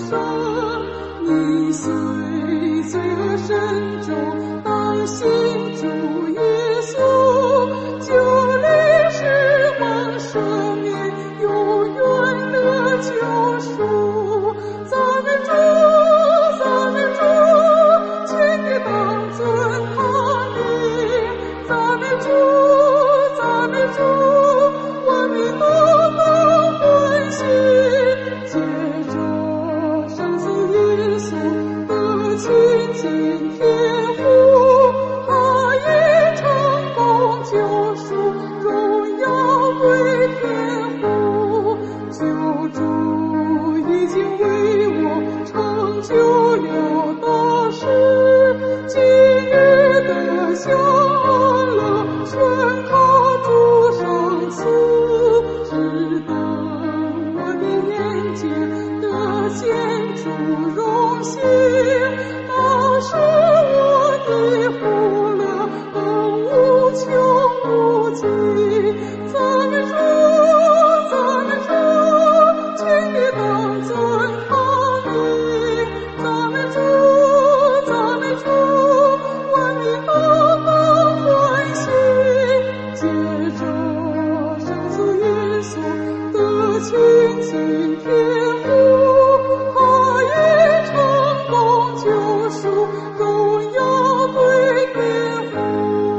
你虽罪恶深重，当信主耶稣，救离世往赦免，永远的救赎。赞美主，赞美主，请你当尊他名。赞美主，赞美主，万民都当欢喜。借着圣子耶稣的亲近天父，他已成功救赎，荣耀归天父。救主已经为我成就了大事，今日的享乐全靠主赏赐，只等我的眼前得见主荣幸，那是我的福乐，恩无穷无尽。赞美主，赞美主，请你当尊他名。赞美主，赞美主，万民都当欢喜。借着圣子耶稣的亲近天父，他已成功救赎，荣耀归天父。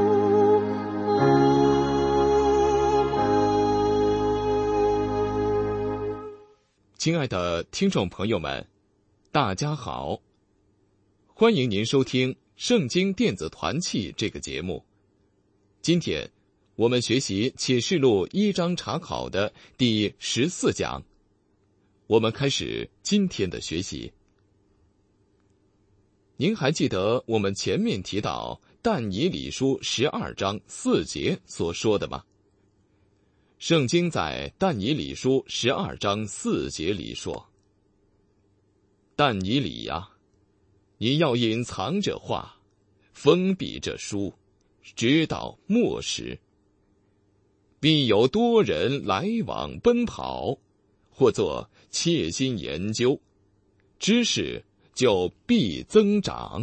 亲爱的听众朋友们，大家好，欢迎您收听圣经电子团契这个节目。今天我们学习启示录1章查考的第14讲，我们开始今天的学习。您还记得我们前面提到但以理书12章4节所说的吗？圣经在但以理书12章4节里说：但以理呀，你要隐藏这话，封闭这书，直到末时。必有多人来往奔跑，或作切心研究，知识就必增长。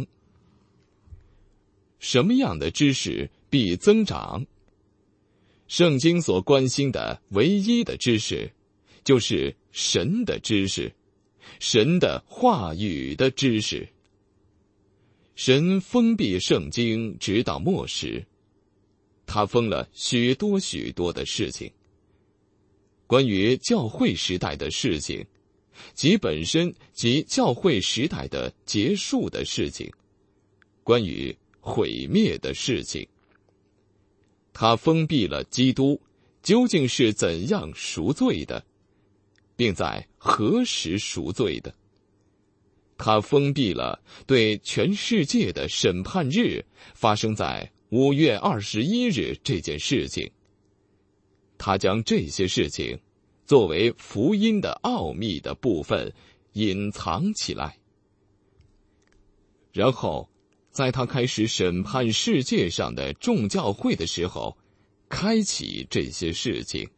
什么样的知识必增长？圣经所关心的唯一的知识，就是神的知识，神的话语的知识。神封闭圣经直到末时，他封了许多许多的事情。关于教会时代的事情，即本身及教会时代的结束的事情，关于毁灭的事情，他封闭了基督究竟是怎样赎罪的，并在何时赎罪的。他封闭了对全世界的审判日发生在5月21日这件事情。他将这些事情作为福音的奥秘的部分隐藏起来，然后在他开始审判世界上的众教会的时候，开启这些事情。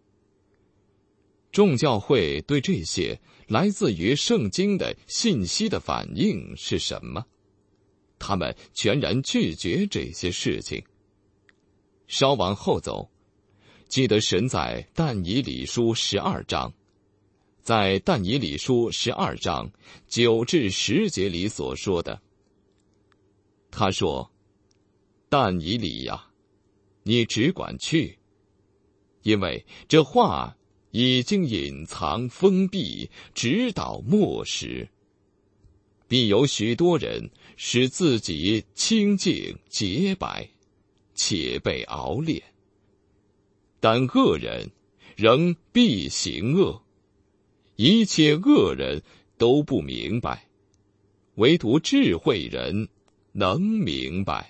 众教会对这些来自于圣经的信息的反应是什么？他们全然拒绝这些事情。稍往后走，记得神在但以理书12章，在但以理书12章9至10节里所说的。他说：但以理呀，你只管去，因为这话已经隐藏封闭，直到末时。必有许多人使自己清净洁白，且被熬炼。但恶人仍必行恶，一切恶人都不明白，唯独智慧人能明白。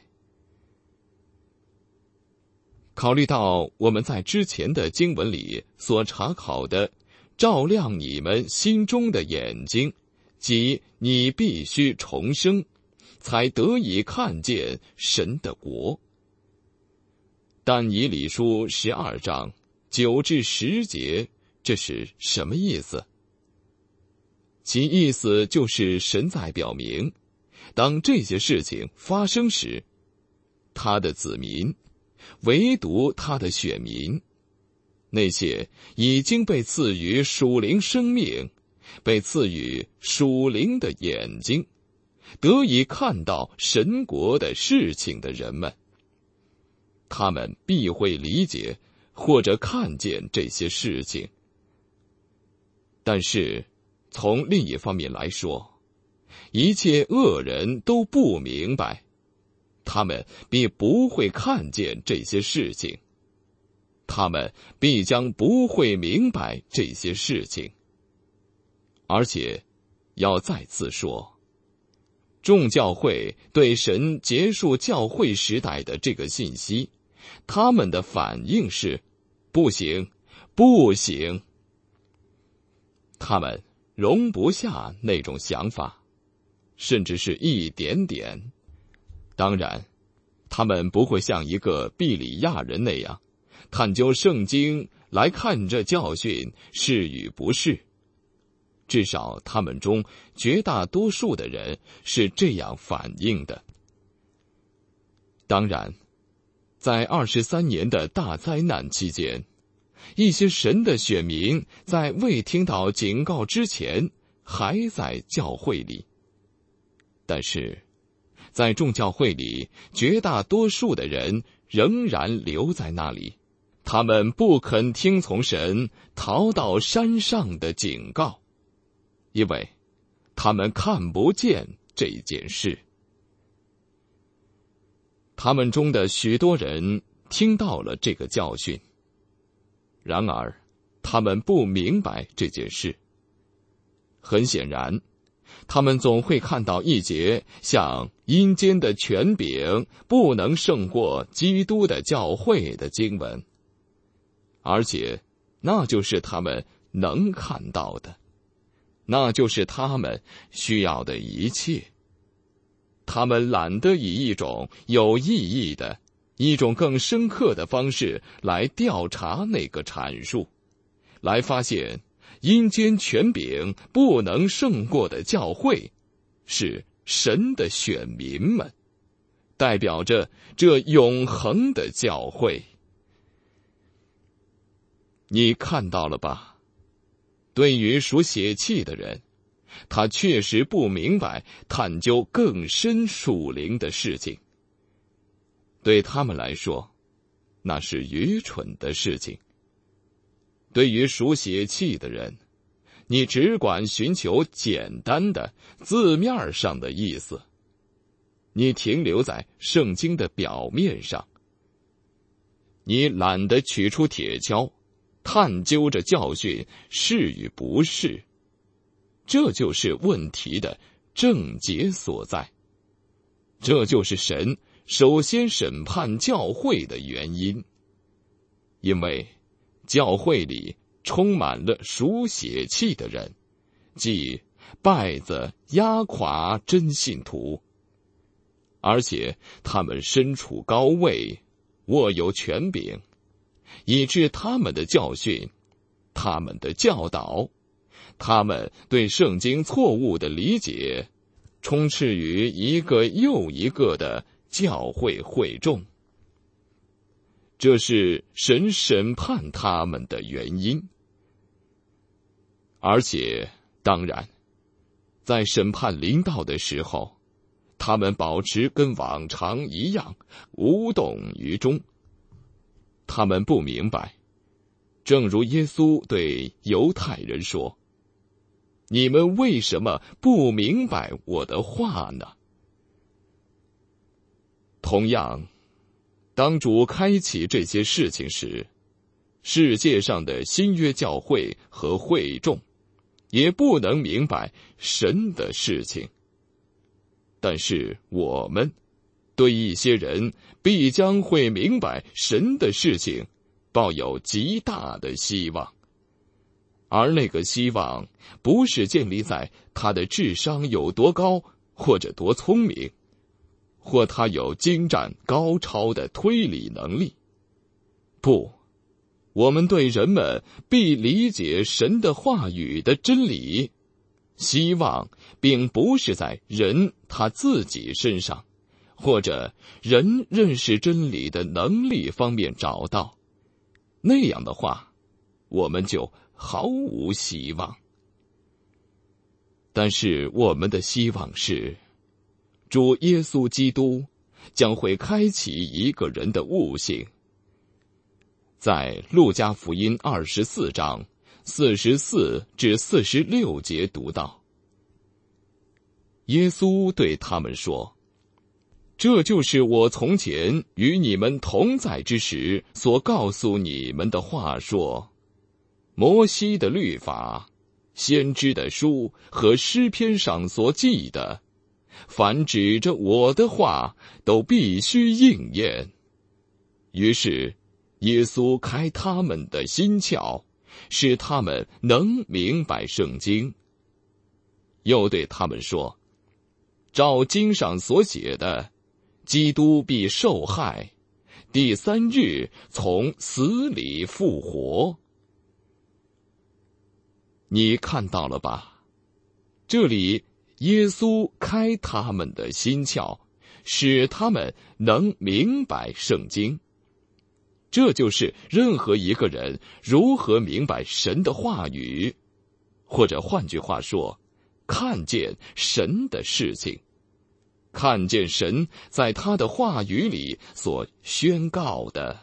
考虑到我们在之前的经文里所查考的照亮你们心中的眼睛，即你必须重生，才得以看见神的国。但以理书12章9至10节，这是什么意思？ 其意思就是神在表明，当这些事情发生时，他的子民，唯独他的选民，那些已经被赐予属灵生命，被赐予属灵的眼睛，得以看到神国的事情的人们，他们必会理解或者看见这些事情。但是从另一方面来说，一切恶人都不明白，他们必不会看见这些事情，他们必将不会明白这些事情。而且要再次说，众教会对神结束教会时代的这个信息，他们的反应是不行，不行。他们容不下那种想法，甚至是一点点。当然，他们不会像一个庇里亚人那样探究圣经来看这教训是与不是。至少他们中绝大多数的人是这样反应的。当然，在23年的大灾难期间，一些神的选民在未听到警告之前还在教会里，但是在众教会里，绝大多数的人仍然留在那里，他们不肯听从神逃到山上的警告，因为他们看不见这件事。他们中的许多人听到了这个教训，然而他们不明白这件事。很显然，他们总会看到一节像阴间的权柄不能胜过基督的教会的经文，而且那就是他们能看到的，那就是他们需要的一切。他们懒得以一种有意义的、一种更深刻的方式来调查那个阐述，来发现阴间权柄不能胜过的教会是神的选民们，代表着这永恒的教会。你看到了吧？对于属血气的人，他确实不明白探究更深属灵的事情，对他们来说，那是愚蠢的事情。对于属血气的人，你只管寻求简单的字面上的意思，你停留在圣经的表面上，你懒得取出铁锹，探究着教训是与不是。这就是问题的症结所在，这就是神首先审判教会的原因。因为教会里充满了属血气的人，即败子压垮真信徒，而且他们身处高位，握有权柄，以致他们的教训，他们的教导，他们对圣经错误的理解，充斥于一个又一个的教会会众。这是神审判他们的原因。而且，当然，在审判临到的时候，他们保持跟往常一样，无动于衷。他们不明白，正如耶稣对犹太人说：“你们为什么不明白我的话呢？”同样，当主开启这些事情时，世界上的新约教会和会众也不能明白神的事情。但是我们对一些人必将会明白神的事情抱有极大的希望，而那个希望不是建立在他的智商有多高或者多聪明，或他有精湛高超的推理能力。不，我们对人们必理解神的话语的真理， 希望并不是在人他自己身上，或者人认识真理的能力方面找到，那样的话，我们就毫无希望。但是我们的希望是，主耶稣基督将会开启一个人的悟性。在路加福音24章44至46节读到，耶稣对他们说：这就是我从前与你们同在之时所告诉你们的话说，摩西的律法、先知的书和诗篇上所记的，凡指着我的话都必须应验。于是耶稣开他们的心窍，使他们能明白圣经。又对他们说，照经上所写的，基督必受害，第3日从死里复活。你看到了吧？这里耶稣开他们的心窍，使他们能明白圣经。这就是任何一个人如何明白神的话语，或者换句话说，看见神的事情，看见神在他的话语里所宣告的。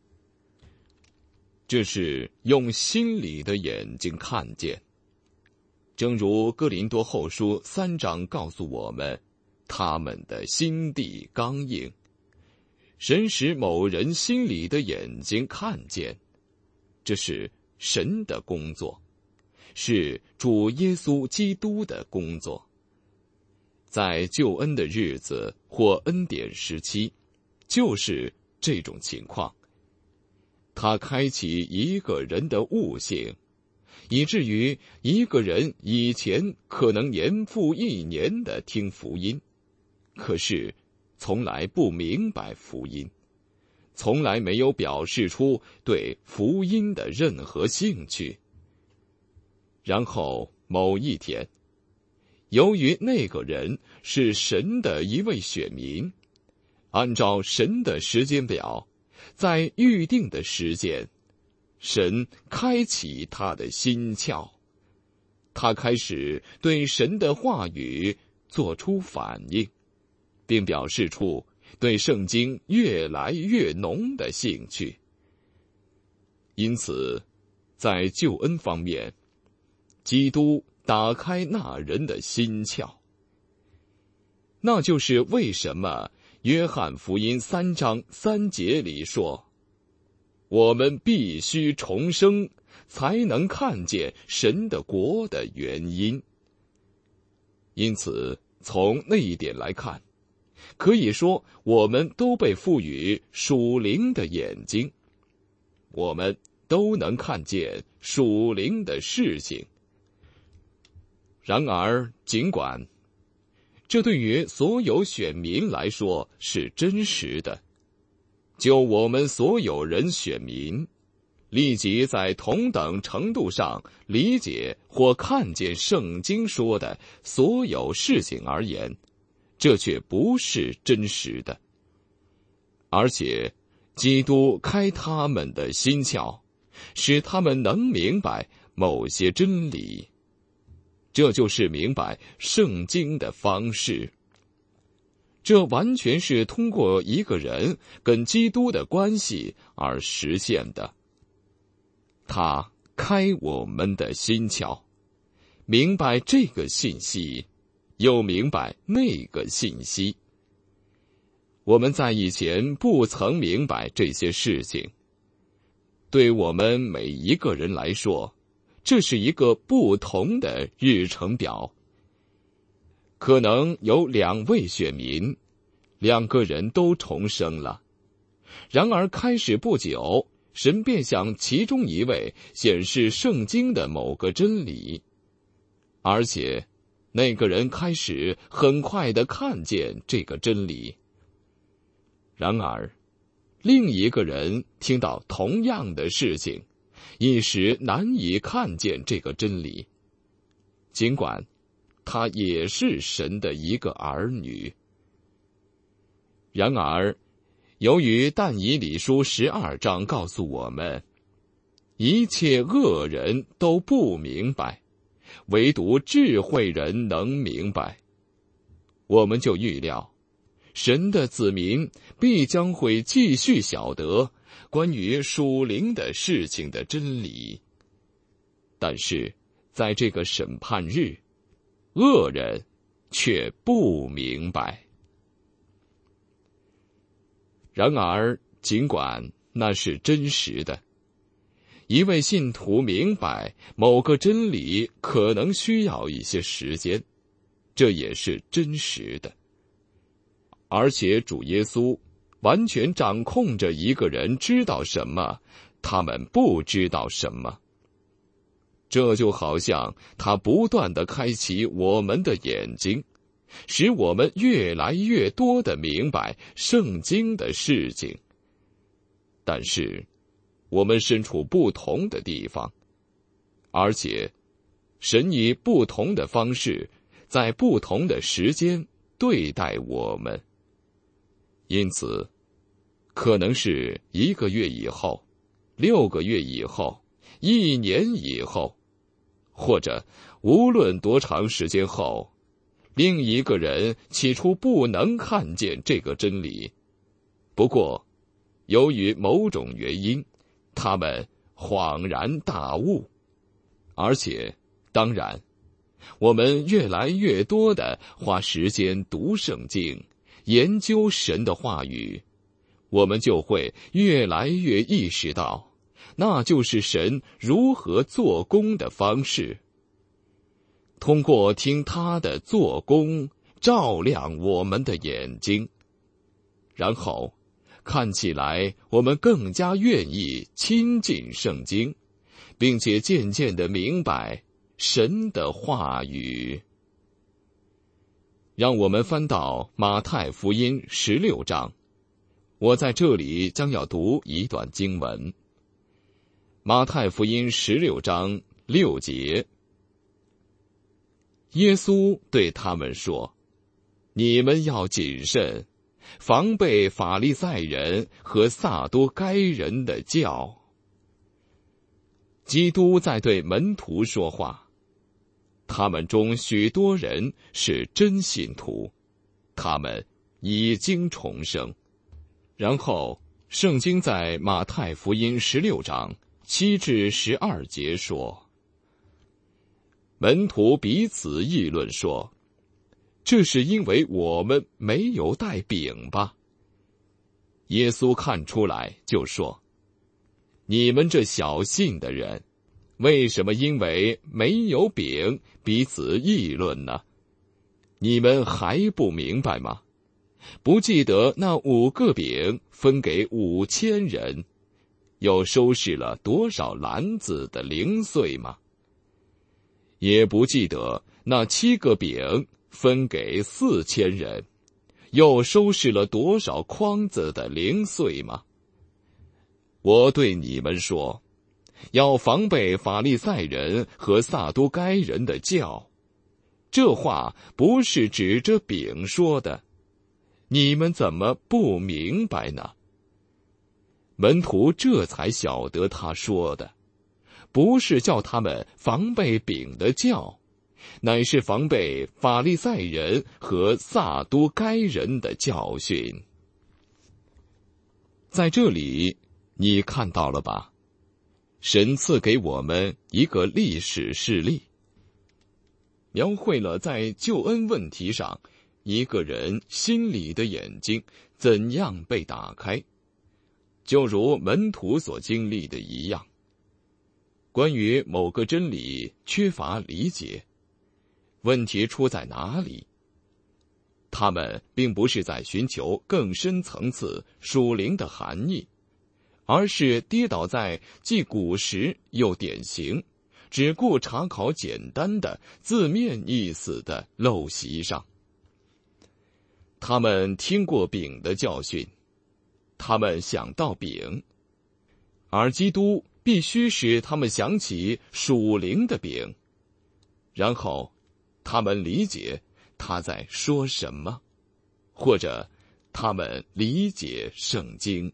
这是用心里的眼睛看见。正如哥林多后书3章告诉我们，他们的心地刚硬。神使某人心里的眼睛看见，这是神的工作，是主耶稣基督的工作。在救恩的日子或恩典时期，就是这种情况。他开启一个人的悟性，以至于一个人以前可能年复一年地听福音，可是从来不明白福音，从来没有表示出对福音的任何兴趣。然后某一天，由于那个人是神的一位选民，按照神的时间表，在预定的时间，神开启他的心窍，他开始对神的话语做出反应，并表示出对圣经越来越浓的兴趣。因此，在救恩方面，基督打开那人的心窍。那就是为什么约翰福音3章3节里说，我们必须重生，才能看见神的国的原因。因此，从那一点来看，可以说我们都被赋予属灵的眼睛，我们都能看见属灵的事情。然而，尽管这对于所有选民来说是真实的，就我们所有人选民立即在同等程度上理解或看见圣经说的所有事情而言，这却不是真实的。而且基督开他们的心窍，使他们能明白某些真理，这就是明白圣经的方式。这完全是通过一个人跟基督的关系而实现的。他开我们的心窍，明白这个信息，又明白那个信息。我们在以前不曾明白这些事情。对我们每一个人来说，这是一个不同的日程表。可能有2位选民，2个人都重生了。然而开始不久，神便向其中一位显示圣经的某个真理，而且那个人开始很快地看见这个真理。然而另一个人听到同样的事情，一时难以看见这个真理。尽管他也是神的一个儿女。然而，由于但以理书12章告诉我们，一切恶人都不明白，唯独智慧人能明白，我们就预料，神的子民必将会继续晓得关于属灵的事情的真理。但是，在这个审判日，恶人却不明白。然而，尽管那是真实的，一位信徒明白某个真理可能需要一些时间，这也是真实的。而且主耶稣完全掌控着一个人知道什么，他们不知道什么。这就好像他不断地开启我们的眼睛，使我们越来越多地明白圣经的事情。但是，我们身处不同的地方，而且，神以不同的方式，在不同的时间对待我们。因此，可能是1个月以后、6个月以后、1年以后，或者无论多长时间后，另一个人起初不能看见这个真理，不过，由于某种原因，他们恍然大悟。而且，当然，我们越来越多地花时间读圣经，研究神的话语，我们就会越来越意识到，那就是神如何做工的方式。通过听他的做工，照亮我们的眼睛，然后看起来我们更加愿意亲近圣经，并且渐渐地明白神的话语。让我们翻到马太福音16章，我在这里将要读一段经文。马太福音16章6节，耶稣对他们说：你们要谨慎，防备法利赛人和撒都该人的教。基督在对门徒说话，他们中许多人是真信徒，他们已经重生。然后，圣经在马太福音16章7至12节说，门徒彼此议论说，这是因为我们没有带饼吧？耶稣看出来就说，你们这小信的人，为什么因为没有饼彼此议论呢？你们还不明白吗？不记得那5个饼分给5000人，又收拾了多少篮子的零碎吗？也不记得那7个饼分给4000人，又收拾了多少筐子的零碎吗？我对你们说，要防备法利赛人和撒都该人的教。这话不是指着饼说的，你们怎么不明白呢？门徒这才晓得他说的，不是叫他们防备饼的教，乃是防备法利赛人和撒都该人的教训。在这里，你看到了吧？神赐给我们一个历史事例，描绘了在救恩问题上，一个人心里的眼睛怎样被打开，就如门徒所经历的一样。关于某个真理缺乏理解，问题出在哪里？他们并不是在寻求更深层次属灵的含义，而是跌倒在既古实又典型，只顾查考简单的字面意思的陋习上。他们听过饼的教训，他们想到饼，而基督必须使他们想起属灵的饼，然后他们理解他在说什么，或者他们理解圣经。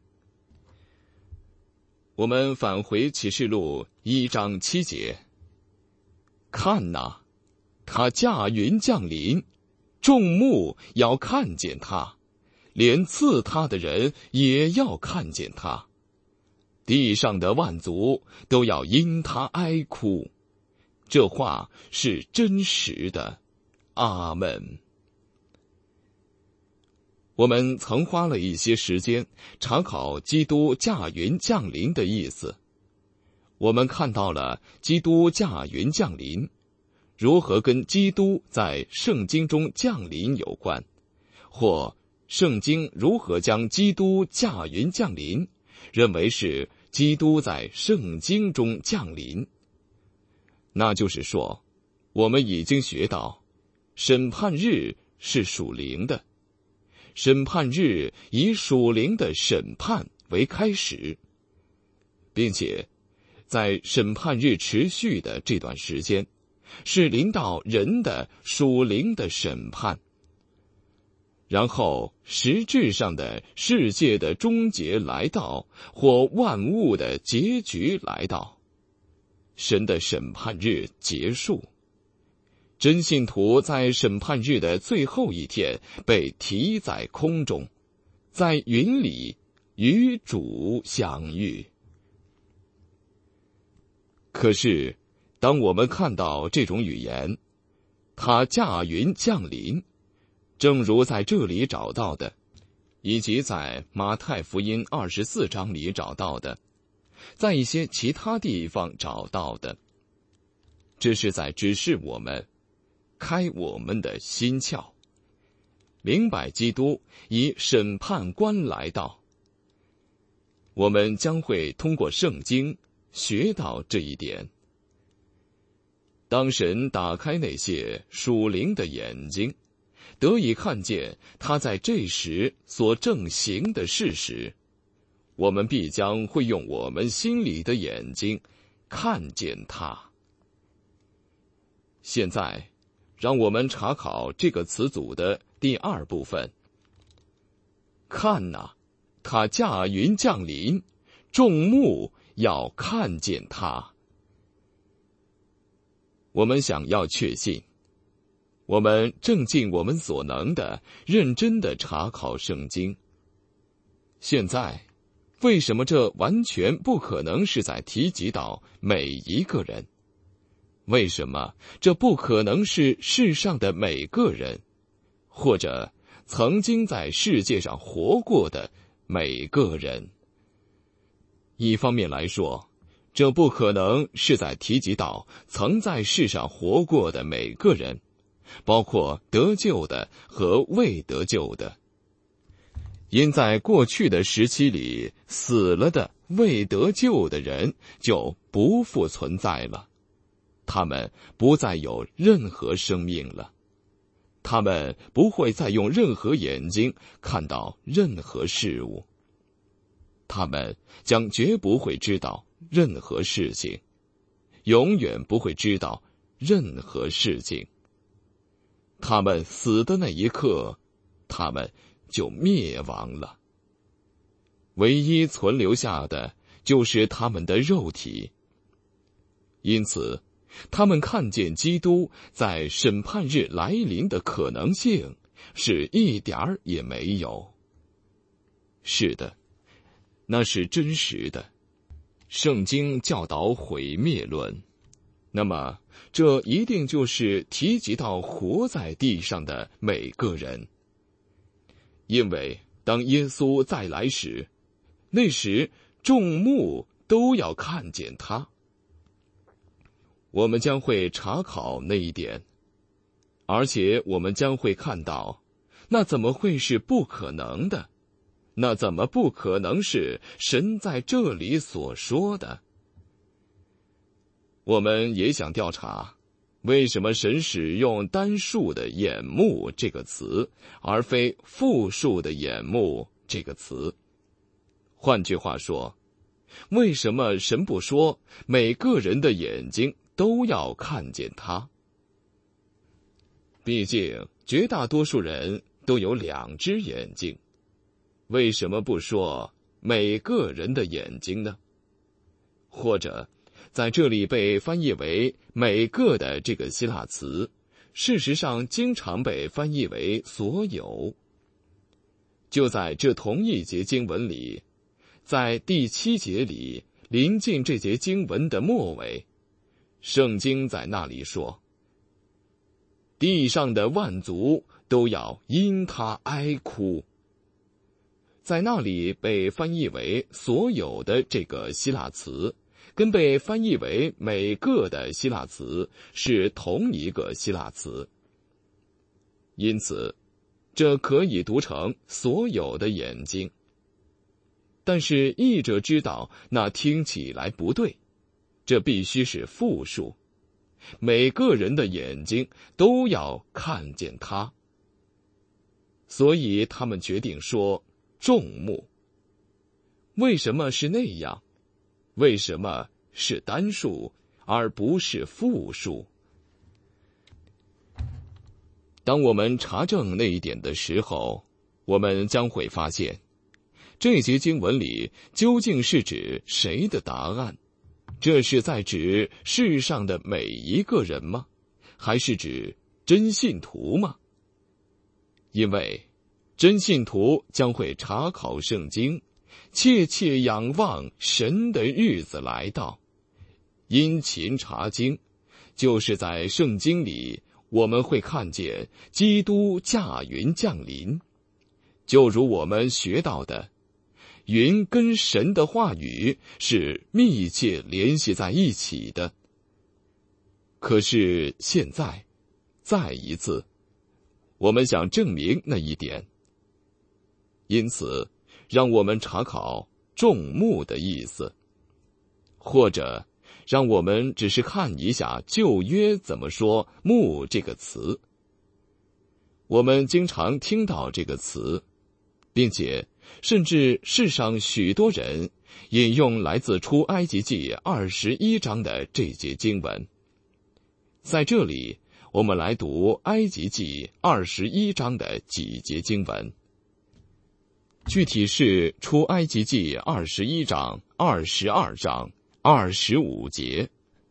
我们返回启示录1章7节，看哪，他驾云降临，众目要看见他，连刺他的人也要看见他，地上的万族都要因他哀哭。这话是真实的。阿们。我们曾花了一些时间查考基督驾云降临的意思。我们看到了基督驾云降临如何跟基督在圣经中降临有关，或圣经如何将基督驾云降临认为是基督在圣经中降临。那就是说，我们已经学到审判日是属灵的，审判日以属灵的审判为开始，并且在审判日持续的这段时间是临到人的属灵的审判，然后实质上的世界的终结来到，或万物的结局来到，神的审判日结束，真信徒在审判日的最后一天被提在空中，在云里与主相遇。可是当我们看到这种语言，他驾云降临，正如在这里找到的，以及在马太福音24章里找到的，在一些其他地方找到的，这是在指示我们，开我们的心窍，明白基督以审判官来到。我们将会通过圣经学到这一点。当神打开那些属灵的眼睛，得以看见他在这时所正行的事时，我们必将会用我们心里的眼睛看见他。现在让我们查考这个词组的第二部分。看哪，他驾云降临，众目要看见他。我们想要确信，我们正尽我们所能的认真的查考圣经。现在为什么这完全不可能是在提及到每一个人？为什么这不可能是世上的每个人，或者曾经在世界上活过的每个人？一方面来说，这不可能是在提及到曾在世上活过的每个人，包括得救的和未得救的。因在过去的时期里死了的未得救的人就不复存在了，他们不再有任何生命了，他们不会再用任何眼睛看到任何事物，他们将绝不会知道任何事情，永远不会知道任何事情。他们死的那一刻，他们就灭亡了。唯一存留下的就是他们的肉体。因此，他们看见基督在审判日来临的可能性是一点儿也没有。是的，那是真实的。圣经教导毁灭论，那么这一定就是提及到活在地上的每个人。因为当耶稣再来时，那时众目都要看见他。我们将会查考那一点，而且我们将会看到，那怎么会是不可能的？那怎么不可能是神在这里所说的？我们也想调查，为什么神使用单数的眼目这个词，而非复数的眼目这个词？换句话说，为什么神不说每个人的眼睛都要看见他？ 毕竟绝大多数人都有2只眼睛，为什么不说每个人的眼睛呢？或者在这里被翻译为每个的这个希腊词，事实上经常被翻译为所有。就在这同一节经文里，在第7节里，临近这节经文的末尾，圣经在那里说，地上的万族都要因他哀哭。在那里被翻译为所有的这个希腊词，跟被翻译为每个的希腊词是同一个希腊词，因此这可以读成所有的眼睛。但是译者知道那听起来不对，这必须是复数，每个人的眼睛都要看见他，所以他们决定说众目。为什么是那样？为什么是单数而不是复数？当我们查证那一点的时候，我们将会发现，这节经文里究竟是指谁的答案？这是在指世上的每一个人吗？还是指真信徒吗？因为真信徒将会查考圣经，切切仰望神的日子来到。殷勤查经，就是在圣经里我们会看见基督驾云降临。就如我们学到的，云跟神的话语是密切联系在一起的。可是现在，再一次，我们想证明那一点。因此，让我们查考众目的意思，或者让我们只是看一下旧约怎么说目这个词。我们经常听到这个词，并且甚至世上许多人引用来自出埃及记21章的这节经文。在这里，我们来读埃及记21章的几节经文，具体是出埃及记21章、22章、25节。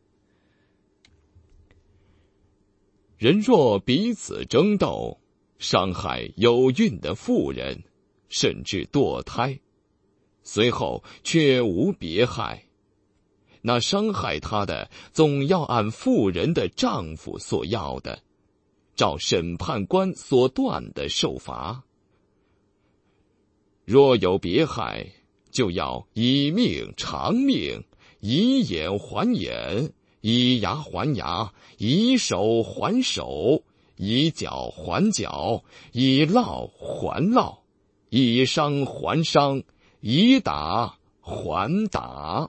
人若彼此争斗，伤害有孕的妇人，甚至堕胎，随后却无别害，那伤害他的总要按妇人的丈夫所要的，照审判官所断的受罚。若有别害，就要以命偿命，以眼还眼，以牙还牙，以手还手，以脚还脚，以烙还烙，以伤还伤，以打还打。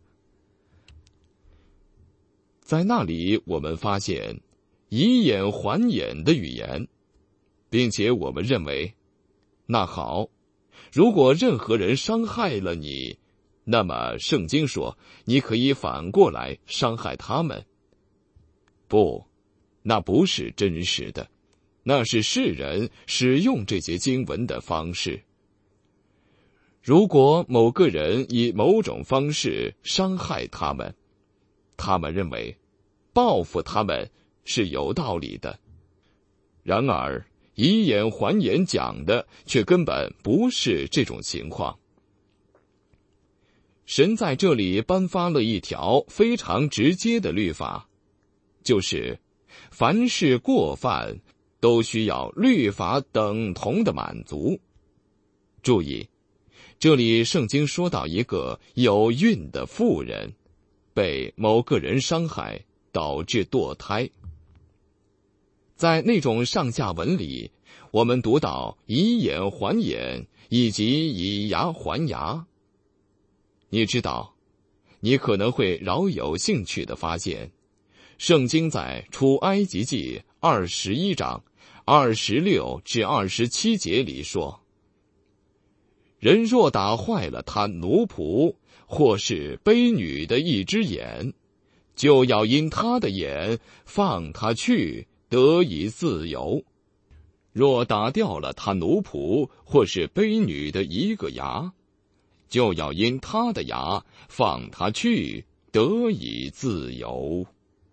在那里我们发现以眼还眼的语言，并且我们认为，那好，如果任何人伤害了你，那么圣经说你可以反过来伤害他们。不，那不是真实的，那是世人使用这节经文的方式。如果某个人以某种方式伤害他们，他们认为报复他们是有道理的。然而以眼还眼讲的却根本不是这种情况。神在这里颁发了一条非常直接的律法，就是凡是过犯都需要律法等同的满足。注意，这里圣经说到一个有孕的妇人被某个人伤害导致堕胎。在那种上下文里，我们读到以眼还眼以及以牙还牙。你知道，你可能会饶有兴趣地发现，圣经在出埃及记21章26至27节里说，人若打坏了他奴仆或是婢女的一只眼，就要因他的眼放他去， 得以自由。若打掉了他奴仆或是婢女的一个牙，就要因他的牙放他去，得以自由。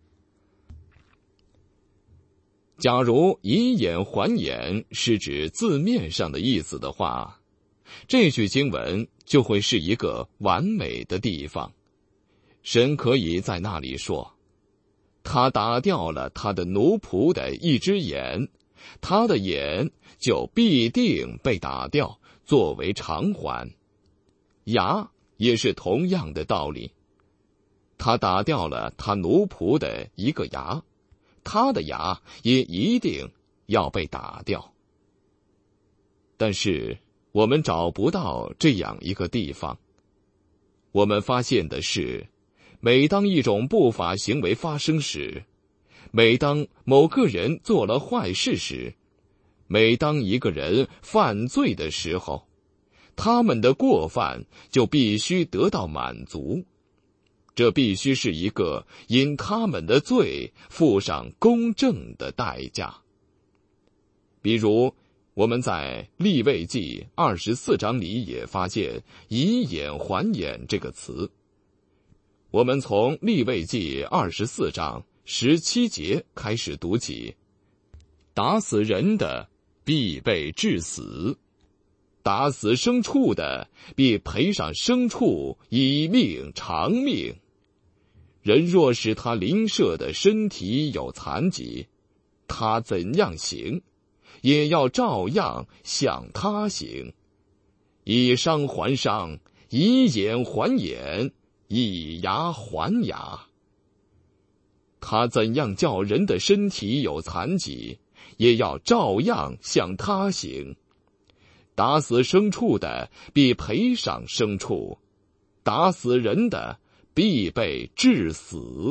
假如以眼还眼是指字面上的意思的话，这句经文就会是一个完美的地方。神可以在那里说，他打掉了他的奴仆的一只眼，他的眼就必定被打掉，作为偿还。牙也是同样的道理，他打掉了他奴仆的一个牙，他的牙也一定要被打掉。但是我们找不到这样一个地方。我们发现的是，每当一种不法行为发生时，每当某个人做了坏事时，每当一个人犯罪的时候，他们的过犯就必须得到满足。这必须是一个因他们的罪付上公正的代价。比如我们在利未记24章里也发现以眼还眼这个词。我们从利未记24章17节开始读起，打死人的必被治死，打死牲畜的必赔上牲畜，以命偿命。人若使他邻舍的身体有残疾，他怎样行，也要照样向他行。以伤还伤，以眼还眼，以牙还牙。他怎样叫人的身体有残疾，也要照样向他行。打死牲畜的必赔上牲畜，打死人的必被治死。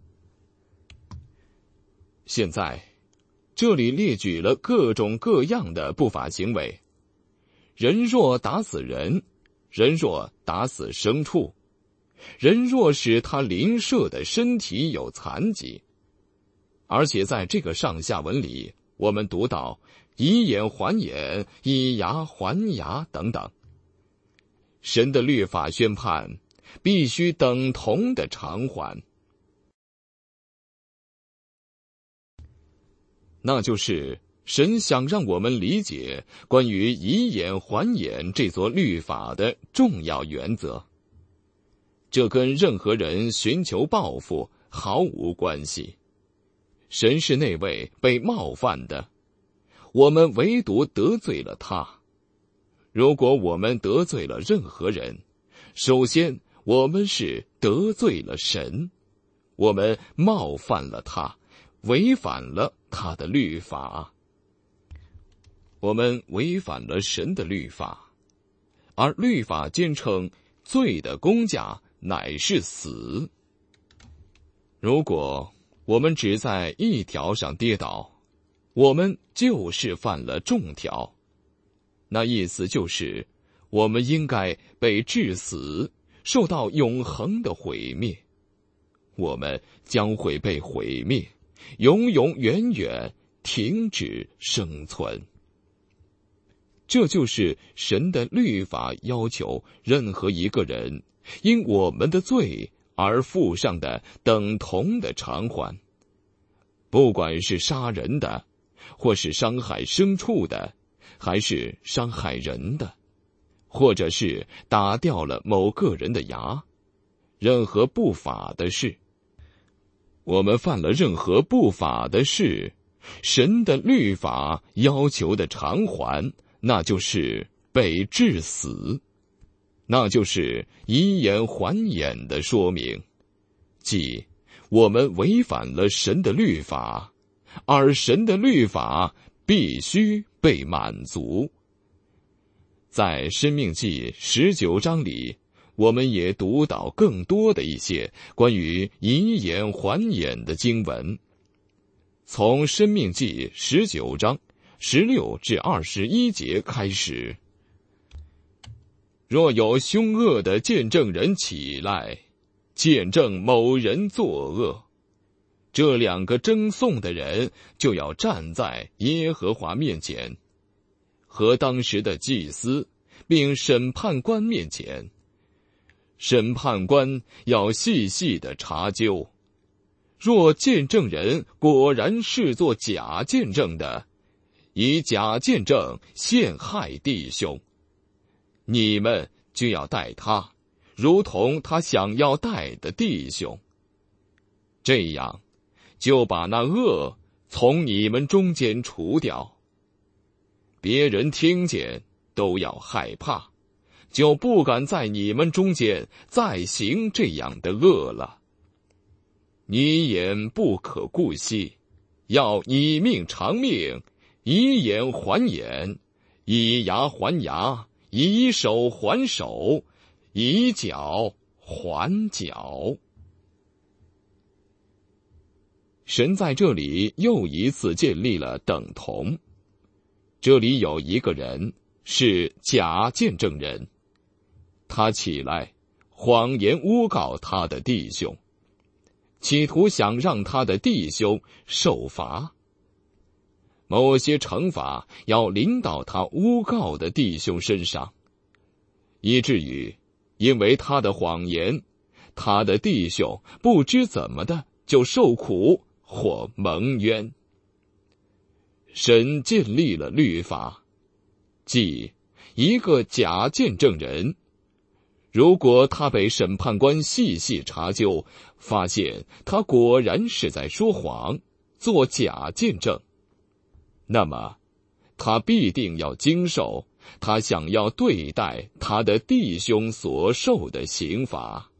现在这里列举了各种各样的不法行为。人若打死人，人若打死牲畜，人若使他邻舍的身体有残疾。而且在这个上下文里，我们读到以眼还眼，以牙还牙等等。神的律法宣判必须等同的偿还，那就是神想让我们理解关于以眼还眼这座律法的重要原则。这跟任何人寻求报复毫无关系。神是那位被冒犯的，我们唯独得罪了他。如果我们得罪了任何人，首先我们是得罪了神，我们冒犯了他，违反了他的律法。我们违反了神的律法，而律法坚称罪的工价乃是死。如果我们只在一条上跌倒，我们就是犯了众条。那意思就是我们应该被治死，受到永恒的毁灭。我们将会被毁灭，永永远远停止生存。这就是神的律法要求任何一个人因我们的罪而付上的等同的偿还。不管是杀人的，或是伤害牲畜的，还是伤害人的，或者是打掉了某个人的牙，任何不法的事，我们犯了任何不法的事，神的律法要求的偿还，那就是被治死，那就是以眼还眼的说明，即我们违反了神的律法，而神的律法必须被满足。在申命记19章里，我们也读到更多的一些关于以眼还眼的经文。从申命记19章16至21节开始，若有凶恶的见证人起来，见证某人作恶， 这2个争讼的人就要站在耶和华面前，和当时的祭司并审判官面前。审判官要细细的查究，若见证人果然是做假见证的，以假见证陷害弟兄，你们就要待他，如同他想要待的弟兄。这样，就把那恶从你们中间除掉。别人听见都要害怕，就不敢在你们中间再行这样的恶了。你眼不可顾惜，要以命偿命，以眼还眼，以牙还牙，以手还手，以脚还脚。神在这里又一次建立了等同。这里有一个人是假见证人，他起来谎言诬告他的弟兄，企图想让他的弟兄受罚。某些惩罚要临到他诬告的弟兄身上，以至于因为他的谎言，他的弟兄不知怎么的就受苦或蒙冤。神建立了律法，即一个假见证人，如果他被审判官细细查究，发现他果然是在说谎，做假见证，那么他必定要经受他想要对待他的弟兄所受的刑罚。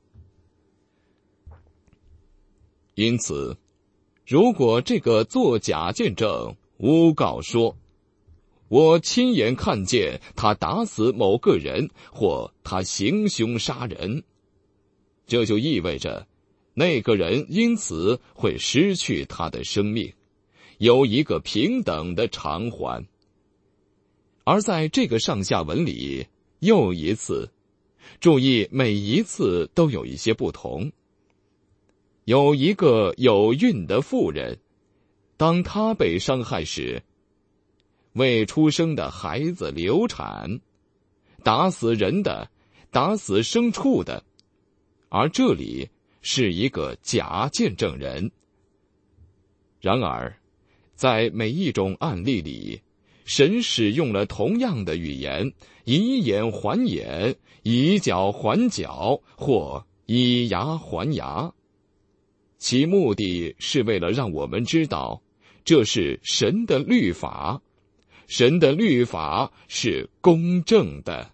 因此，如果这个做假见证诬告说，我亲眼看见他打死某个人，或他行凶杀人，这就意味着那个人因此会失去他的生命，有一个平等的偿还。而在这个上下文里，又一次，注意每一次都有一些不同。有一个有孕的妇人，当她被伤害时，未出生的孩子流产，打死人的，打死牲畜的，而这里是一个假见证人。然而，在每一种案例里，神使用了同样的语言，以眼还眼，以脚还脚，或以牙还牙。其目的是为了让我们知道，这是神的律法，神的律法是公正的，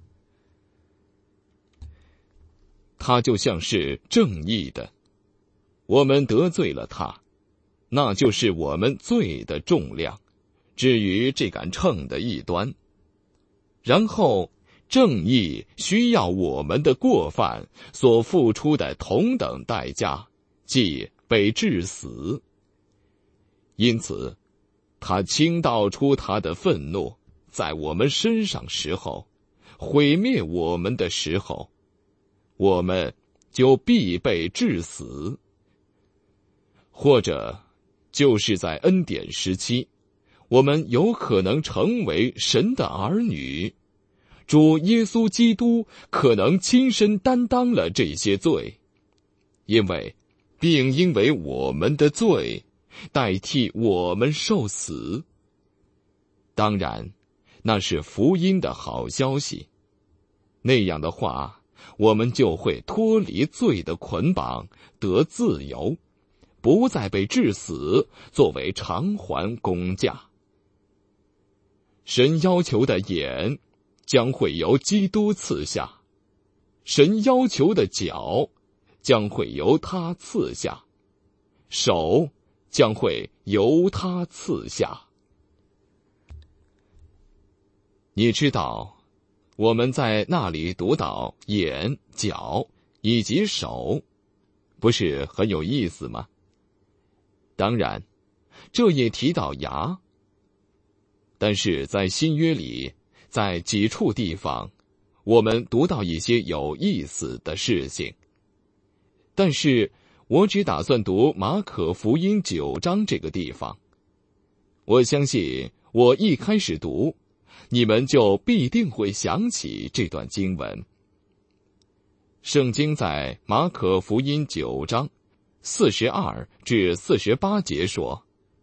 它就像是正义的。我们得罪了他，那就是我们罪的重量，置于这杆秤的一端。然后，正义需要我们的过犯所付出的同等代价，即被治死。因此，他倾倒出他的愤怒，在我们身上时候，毁灭我们的时候，我们就必被治死。或者，就是在恩典时期，我们有可能成为神的儿女，主耶稣基督可能亲身担当了这些罪，因为我们的罪代替我们受死。当然，那是福音的好消息。那样的话，我们就会脱离罪的捆绑，得自由，不再被治死，作为偿还工价。神要求的眼将会由基督赐下，神要求的脚将会由他赐下，手将会由他赐下。你知道，我们在那里读到眼、脚以及手，不是很有意思吗？当然，这也提到牙。但是在新约里，在几处地方，我们读到一些有意思的事情。但是我只打算读马可福音9章这个地方。我相信我一开始读，你们就必定会想起这段经文。圣经在马可福音9章42至48节说，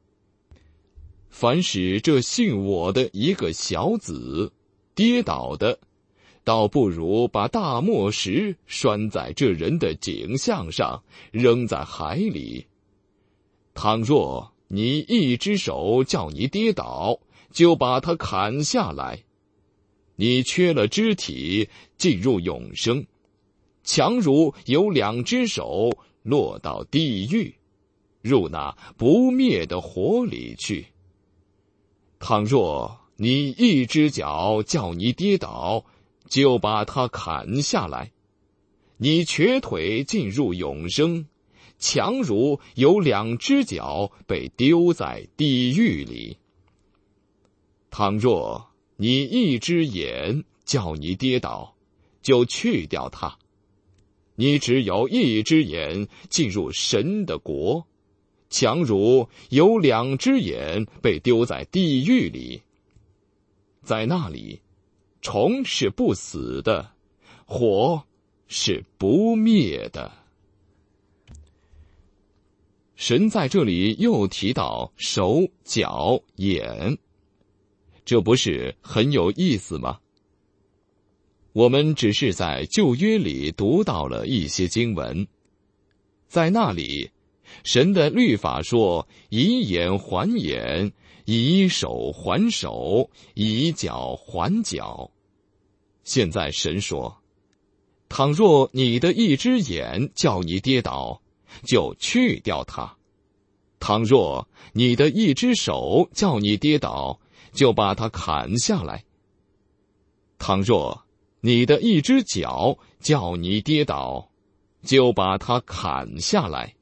凡使这信我的一个小子跌倒的，倒不如把大磨石拴在这人的颈项上，扔在海里。倘若你一只手叫你跌倒，就把它砍下来，你缺了肢体，进入永生，强如有2只手落到地狱，入那不灭的火里去。倘若你一只脚叫你跌倒，就把它砍下来，你瘸腿进入永生，强如有2只脚被丢在地狱里。倘若你一只眼叫你跌倒，就去掉它，你只有一只眼进入神的国，强如有2只眼被丢在地狱里。在那里，虫是不死的，火是不灭的。神在这里又提到手、脚、眼，这不是很有意思吗？我们只是在旧约里读到了一些经文，在那里，神的律法说，以眼还眼，以手还手，以脚还脚。现在神说，倘若你的一只眼叫你跌倒，就去掉它；倘若你的一只手叫你跌倒，就把它砍下来；倘若你的一只脚叫你跌倒，就把它砍下来。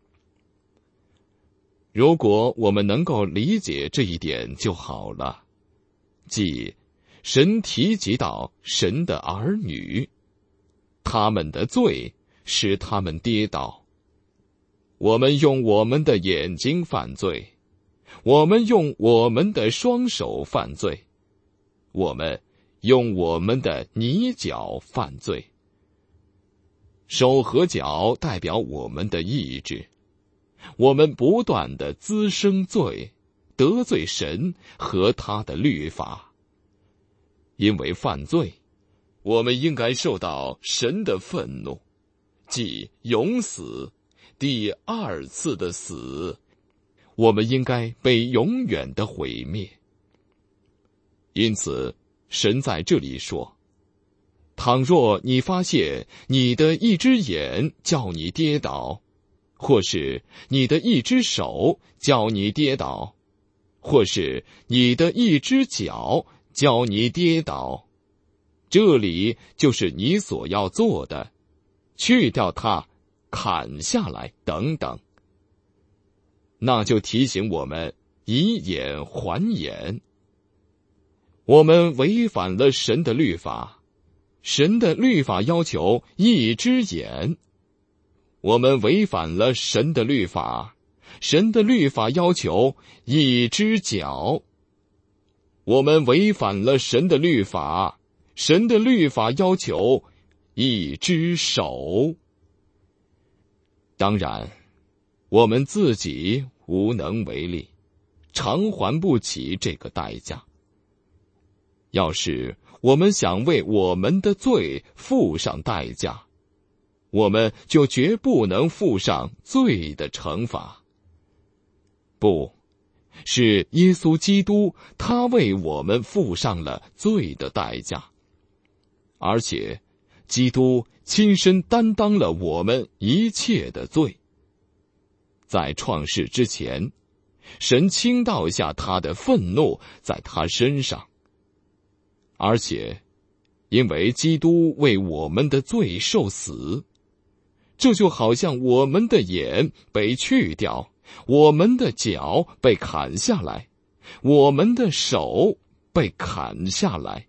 如果我们能够理解这一点就好了，即神提及到神的儿女，他们的罪使他们跌倒。我们用我们的眼睛犯罪，我们用我们的双手犯罪，我们用我们的泥脚犯罪。手和脚代表我们的意志，我们不断地滋生罪，得罪神和他的律法。因为犯罪，我们应该受到神的愤怒，即永死，第2次的死，我们应该被永远的毁灭。因此，神在这里说，倘若你发现你的一只眼叫你跌倒，或是你的一只手叫你跌倒，或是你的一只脚叫你跌倒，这里就是你所要做的，去掉它，砍下来等等。那就提醒我们以眼还眼。我们违反了神的律法，神的律法要求一只眼。我们违反了神的律法，神的律法要求一只脚。我们违反了神的律法，神的律法要求一只手。当然，我们自己无能为力，偿还不起这个代价。要是我们想为我们的罪付上代价，我们就绝不能付上罪的惩罚。不，是耶稣基督，他为我们付上了罪的代价，而且基督亲身担当了我们一切的罪。在创世之前，神倾倒下他的愤怒在他身上，而且因为基督为我们的罪受死，这就好像我们的眼被去掉，我们的脚被砍下来，我们的手被砍下来。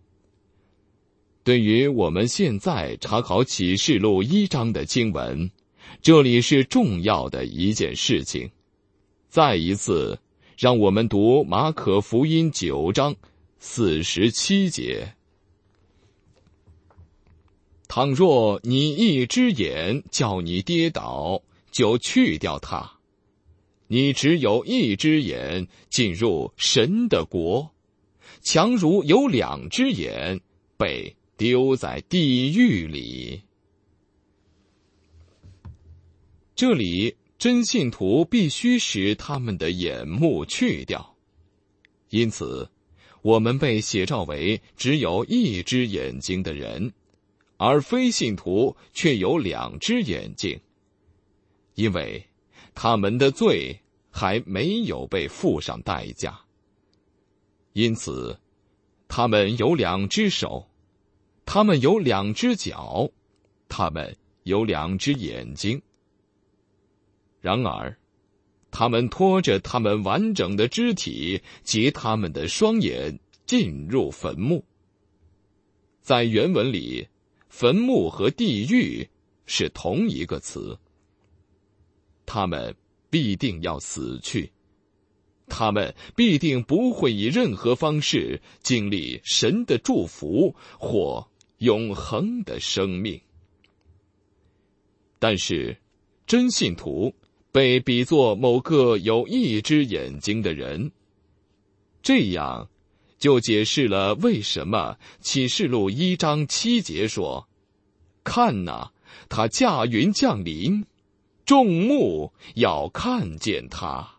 对于我们现在查考启示录1章的经文， 这里是重要的一件事情。再一次，让我们读马可福音9章47节。倘若你一只眼叫你跌倒，就去掉它。你只有一只眼进入神的国，强如有2只眼被丢在地狱里。这里真信徒必须使他们的眼目去掉，因此我们被写照为只有一只眼睛的人，而非信徒却有2只眼睛，因为他们的罪还没有被付上代价。因此他们有2只手，他们有2只脚，他们有2只眼睛。然而他们拖着他们完整的肢体及他们的双眼进入坟墓。在原文里，坟墓和地狱是同一个词。他们必定要死去，他们必定不会以任何方式经历神的祝福或永恒的生命。但是真信徒被比作某个有一只眼睛的人，这样就解释了为什么启示录1章7节说：看哪，他驾云降临，众目要看见他。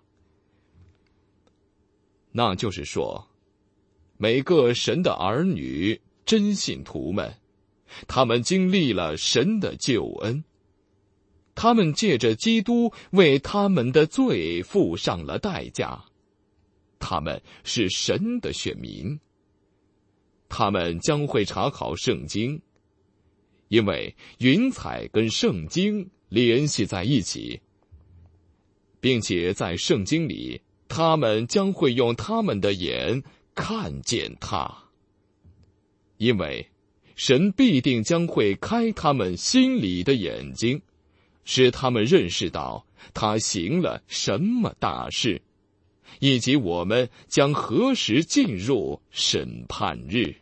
那就是说，每个神的儿女真信徒们，他们经历了神的救恩，他们借着基督为他们的罪付上了代价，他们是神的选民，他们将会查考圣经，因为云彩跟圣经联系在一起，并且在圣经里，他们将会用他们的眼看见他，因为神必定将会开他们心里的眼睛，使他们认识到他行了什么大事，以及我们将何时进入审判日。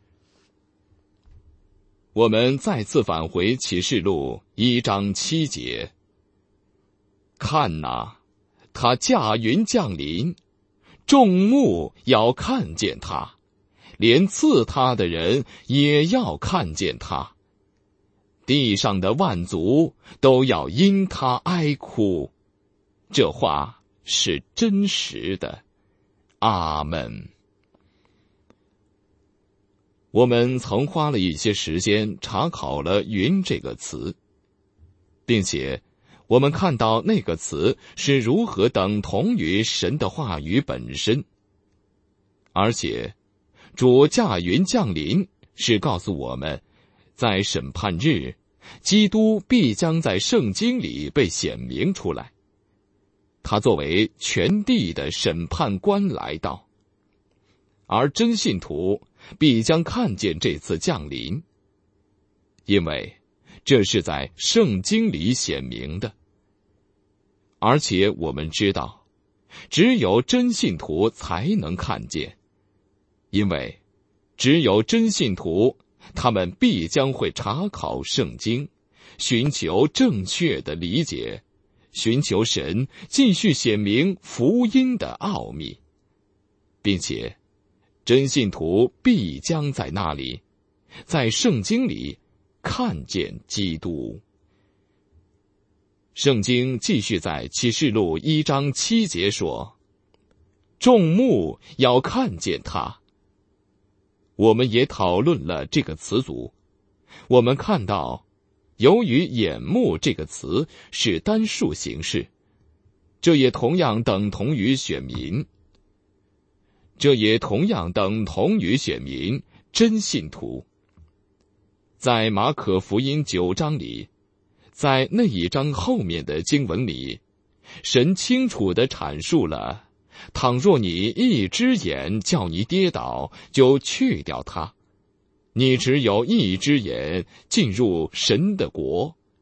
我们再次返回启示录1章7节，看哪，他驾云降临，众目要看见他，连刺他的人也要看见他，地上的万族都要因他哀哭。这话是真实的。阿们。我们曾花了一些时间查考了云这个词，并且我们看到那个词是如何等同于神的话语本身。而且主驾云降临是告诉我们，在审判日，基督必将在圣经里被显明出来，他作为全地的审判官来到，而真信徒必将看见这次降临，因为这是在圣经里显明的。而且我们知道，只有真信徒才能看见，因为只有真信徒，他们必将会查考圣经，寻求正确的理解，寻求神继续显明福音的奥秘，并且真信徒必将在那里，在圣经里看见基督。圣经继续在启示录1章7节说，众目要看见他。我们也讨论了这个词组，我们看到由于眼目这个词是单数形式，这也同样等同于选民，真信徒。在马可福音9章里，在那一章后面的经文里，神清楚地阐述了，倘若你一只眼叫你跌倒，就去掉它。你只有一只眼进入神的国，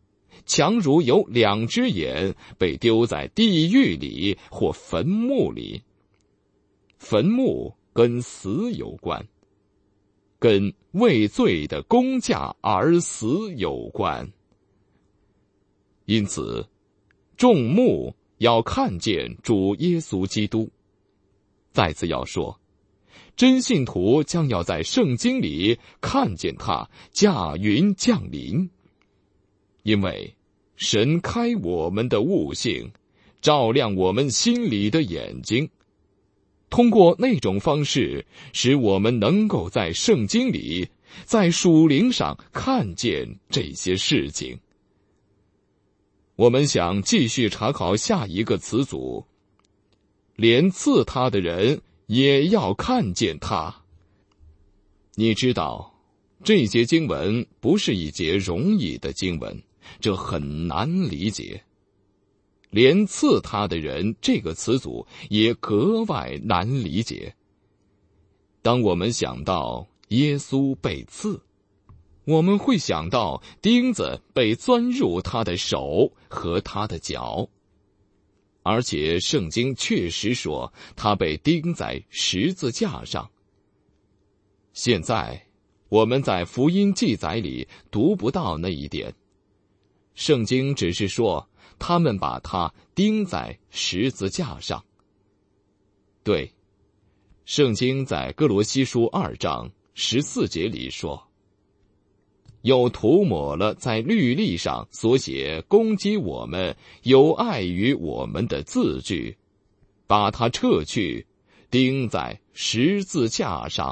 强如有2只眼，被丢在地狱里或坟墓里。坟墓跟死有关，跟为罪的工价而死有关。因此，众目要看见主耶稣基督。再次要说，真信徒将要在圣经里看见他驾云降临，因为神开我们的悟性，照亮我们心里的眼睛，通过那种方式使我们能够在圣经里，在属灵上看见这些事情。我们想继续查考下一个词组，连刺他的人也要看见他。你知道，这节经文不是一节容易的经文，这很难理解。连刺他的人这个词组也格外难理解。当我们想到耶稣被刺，我们会想到钉子被钻入他的手和他的脚，而且圣经确实说他被钉在十字架上。现在我们在福音记载里读不到那一点，圣经只是说他们把他钉在十字架上。对，圣经在哥罗西书2章14节里说，又涂抹了在律例上所写攻击我们有碍于我们的字句，把它撤去，钉在十字架上。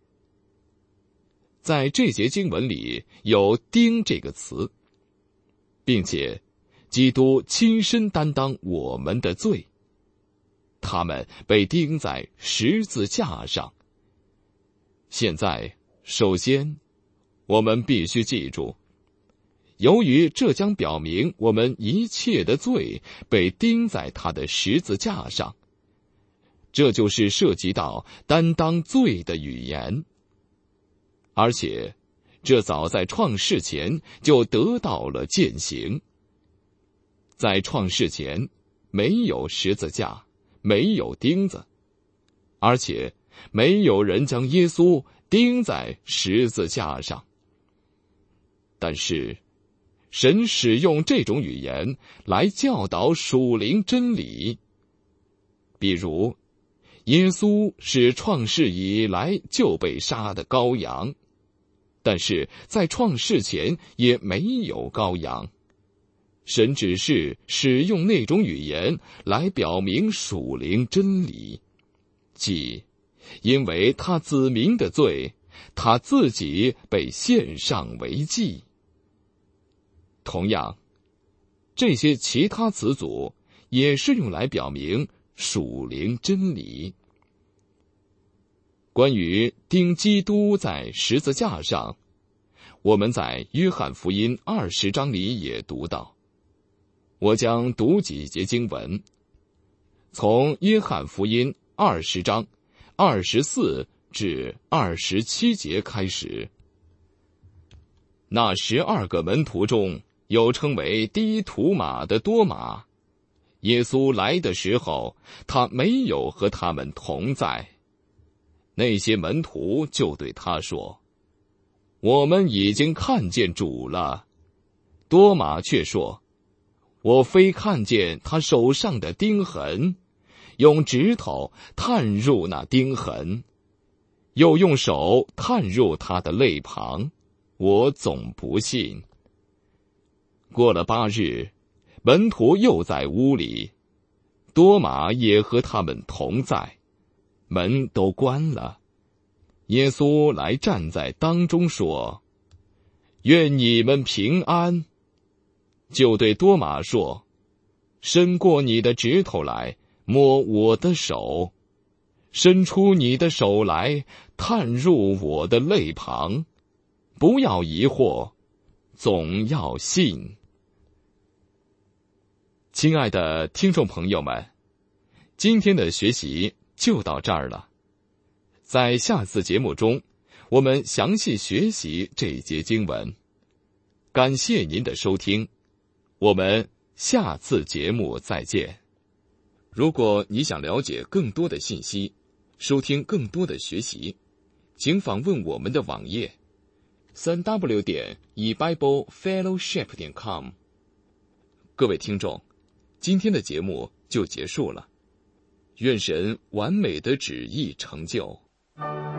在这节经文里有钉这个词，并且基督亲身担当我们的罪，他们被钉在十字架上。现在首先我们必须记住，由于这将表明我们一切的罪被钉在他的十字架上，这就是涉及到担当罪的语言，而且这早在创世前就得到了践行。在创世前没有十字架，没有钉子，而且没有人将耶稣钉在十字架上。但是神使用这种语言来教导属灵真理，比如耶稣是创世以来就被杀的羔羊，但是在创世前也没有羔羊。神只是使用那种语言来表明属灵真理，即因为他子民的罪，他自己被献上为祭。同样，这些其他词组也是用来表明属灵真理。关于钉基督在十字架上，我们在约翰福音20章里也读到。我将读几节经文，从约翰福音20章24至27节开始。那12个门徒中有称为低土马的多马，耶稣来的时候，他没有和他们同在。那些门徒就对他说，我们已经看见主了。多马却说，我非看见他手上的钉痕，用指头探入那钉痕，又用手探入他的肋旁，我总不信。过了8日，门徒又在屋里，多马也和他们同在，门都关了。耶稣来站在当中说，愿你们平安。就对多马说，伸过你的指头来，摸我的手，伸出你的手来，探入我的肋旁，不要疑惑，总要信。亲爱的听众朋友们，今天的学习就到这儿了。在下次节目中，我们详细学习这一节经文。感谢您的收听， 我们下次节目再见。如果你想了解更多的信息，收听更多的学习，请访问我们的网页3w.ebiblefellowship.com。各位听众，今天的节目就结束了，愿神完美的旨意成就。